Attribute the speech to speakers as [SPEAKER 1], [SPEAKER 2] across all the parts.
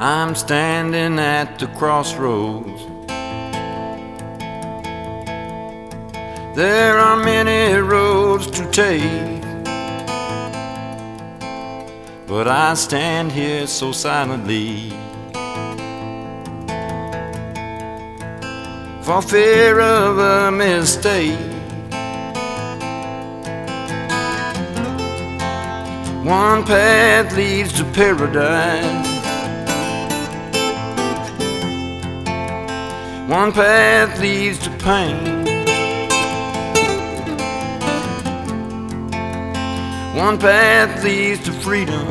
[SPEAKER 1] I'm standing at the crossroads. There are many roads to take, but I stand here so silently for fear of a mistake. One path leads to paradise, one path leads to pain, one path leads to freedom.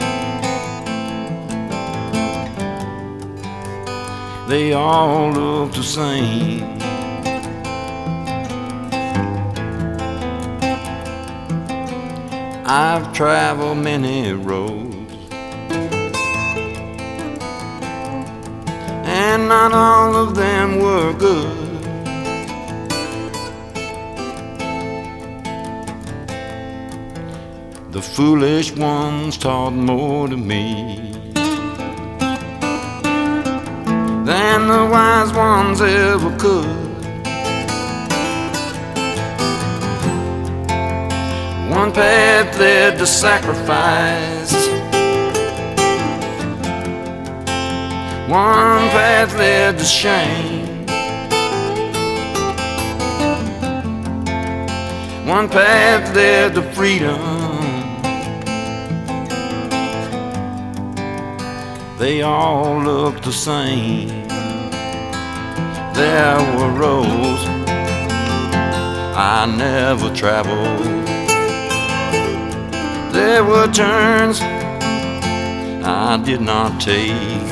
[SPEAKER 1] They all look the same. I've traveled many roads, and not all of them were good. The foolish ones taught more to me than the wise ones ever could. One path led to sacrifice, one path led to shame, one path led to freedom. They all look the same. There were roads I never traveled, there were turns I did not take,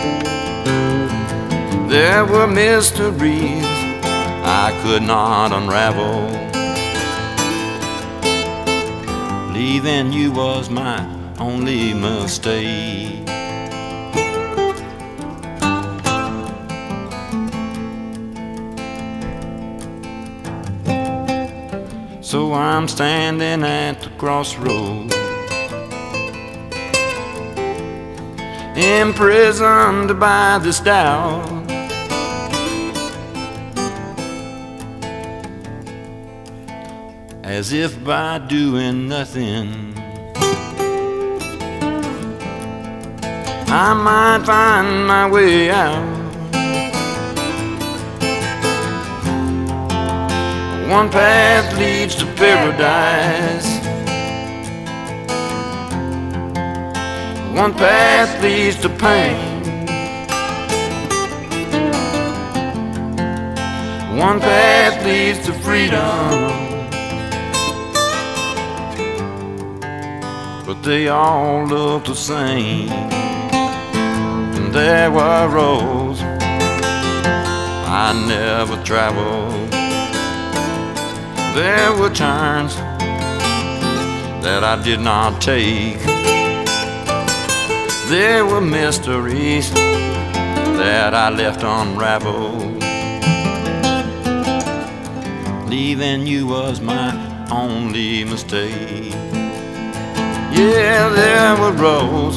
[SPEAKER 1] there were mysteries I could not unravel. Leaving you was my only mistake. So I'm standing at the crossroads, imprisoned by this doubt. As if by doing nothing I might find my way out. One path leads to paradise, one path leads to pain, one path leads to freedom. But they all look the same. And there were roads I never traveled, there were turns that I did not take, there were mysteries that I left unraveled. Leaving you was my only mistake. Yeah, there were roads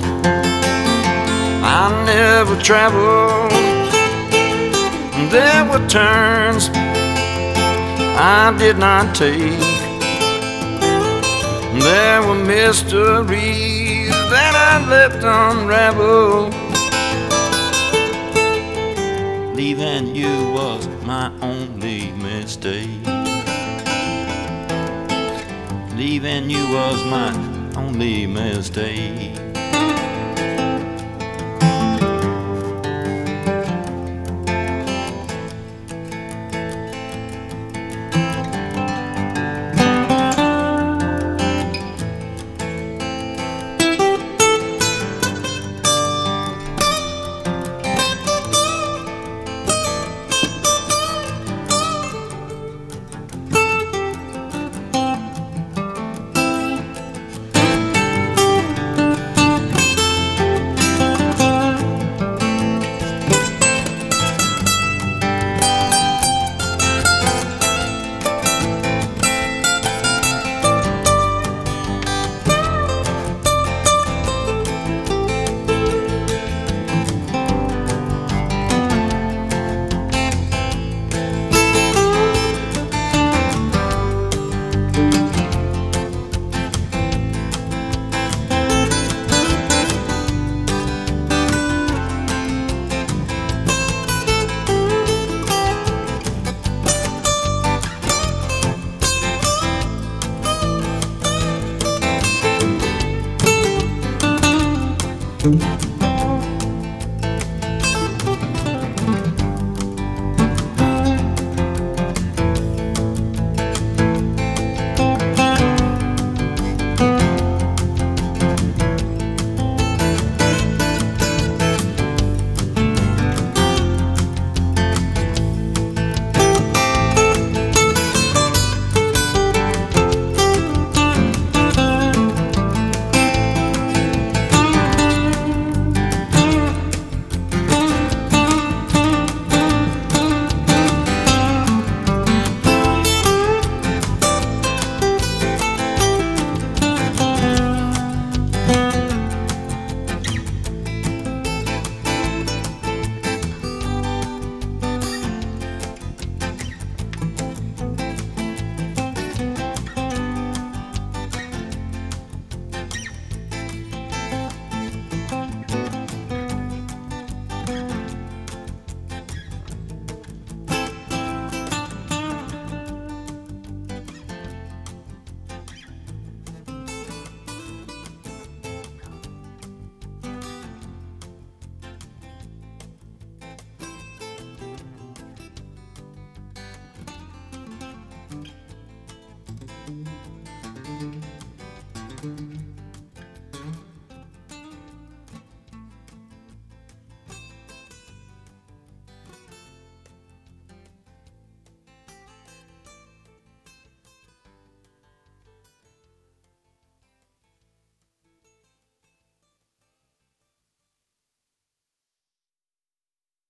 [SPEAKER 1] I never traveled, there were turns I did not take, there were mysteries that I left unraveled. Leaving you was my only mistake. Leaving you was my only mistake.